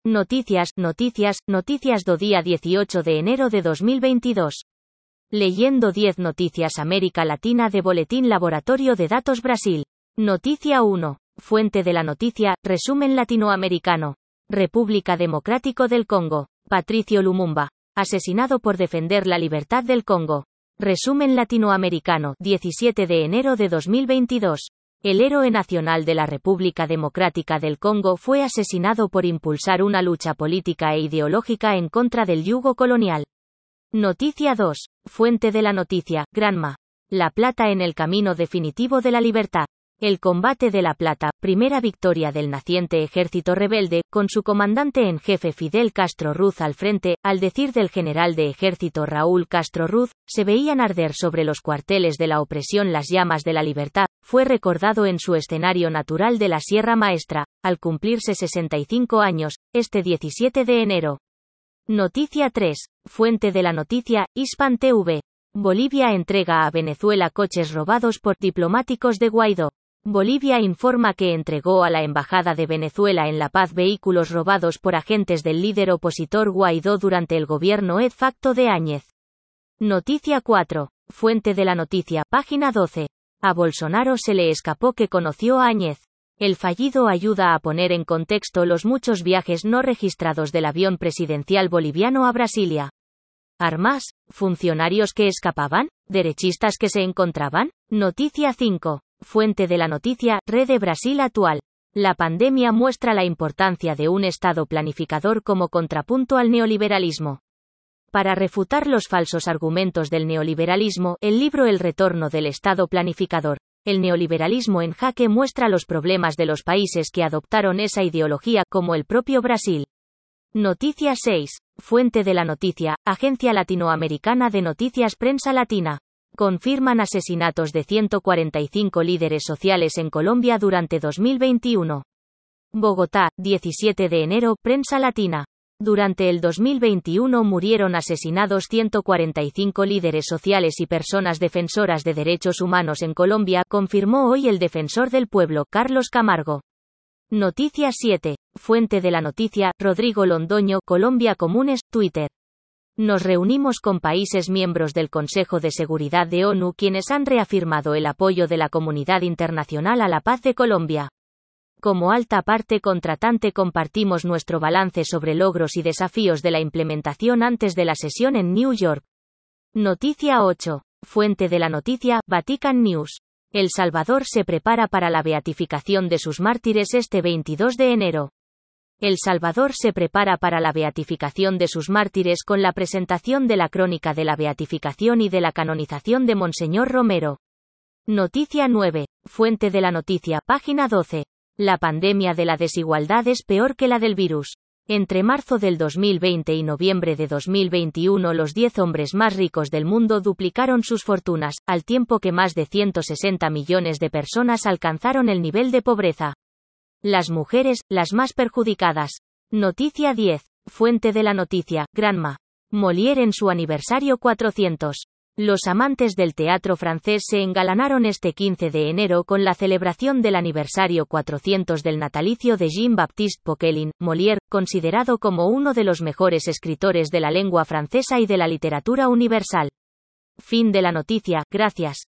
Noticias do día 18 de enero de 2022. Leyendo 10 noticias América Latina de Boletín Laboratorio de Datos Brasil. Noticia 1. Fuente de la noticia, resumen latinoamericano. República Democrático del Congo. Patricio Lumumba. Asesinado por defender la libertad del Congo. Resumen latinoamericano, 17 de enero de 2022. El héroe nacional de la República Democrática del Congo fue asesinado por impulsar una lucha política e ideológica en contra del yugo colonial. Noticia 2. Fuente de la noticia, Granma. La Plata en el camino definitivo de la libertad. El combate de La Plata, primera victoria del naciente ejército rebelde, con su comandante en jefe Fidel Castro Ruz al frente, al decir del general de ejército Raúl Castro Ruz, se veían arder sobre los cuarteles de la opresión las llamas de la libertad, fue recordado en su escenario natural de la Sierra Maestra, al cumplirse 65 años, este 17 de enero. Noticia 3. Fuente de la noticia, Hispan TV. Bolivia entrega a Venezuela coches robados por diplomáticos de Guaidó. Bolivia informa que entregó a la Embajada de Venezuela en La Paz vehículos robados por agentes del líder opositor Guaidó durante el gobierno de facto de Áñez. Noticia 4. Fuente de la noticia, página 12. A Bolsonaro se le escapó que conoció a Áñez. El fallido ayuda a poner en contexto los muchos viajes no registrados del avión presidencial boliviano a Brasilia. ¿Armas? ¿Funcionarios que escapaban? ¿Derechistas que se encontraban? Noticia 5. Fuente de la noticia, Rede Brasil Actual. La pandemia muestra la importancia de un Estado planificador como contrapunto al neoliberalismo. Para refutar los falsos argumentos del neoliberalismo, el libro El retorno del Estado planificador. El neoliberalismo en jaque muestra los problemas de los países que adoptaron esa ideología, como el propio Brasil. Noticia 6. Fuente de la noticia, Agencia Latinoamericana de Noticias Prensa Latina. Confirman asesinatos de 145 líderes sociales en Colombia durante 2021. Bogotá, 17 de enero, Prensa Latina. Durante el 2021 murieron asesinados 145 líderes sociales y personas defensoras de derechos humanos en Colombia, confirmó hoy el defensor del pueblo, Carlos Camargo. Noticia 7. Fuente de la noticia, Rodrigo Londoño, Colombia Comunes, Twitter. Nos reunimos con países miembros del Consejo de Seguridad de ONU quienes han reafirmado el apoyo de la comunidad internacional a la paz de Colombia. Como alta parte contratante compartimos nuestro balance sobre logros y desafíos de la implementación antes de la sesión en New York. Noticia 8. Fuente de la noticia, Vatican News. El Salvador se prepara para la beatificación de sus mártires este 22 de enero. El Salvador se prepara para la beatificación de sus mártires con la presentación de la crónica de la beatificación y de la canonización de Monseñor Romero. Noticia 9. Fuente de la noticia, página 12. La pandemia de la desigualdad es peor que la del virus. Entre marzo del 2020 y noviembre de 2021 los 10 hombres más ricos del mundo duplicaron sus fortunas, al tiempo que más de 160 millones de personas alcanzaron el nivel de pobreza. Las mujeres, las más perjudicadas. Noticia 10. Fuente de la noticia, Granma. Molière en su aniversario 400. Los amantes del teatro francés se engalanaron este 15 de enero con la celebración del aniversario 400 del natalicio de Jean-Baptiste Poquelin, Molière, considerado como uno de los mejores escritores de la lengua francesa y de la literatura universal. Fin de la noticia, gracias.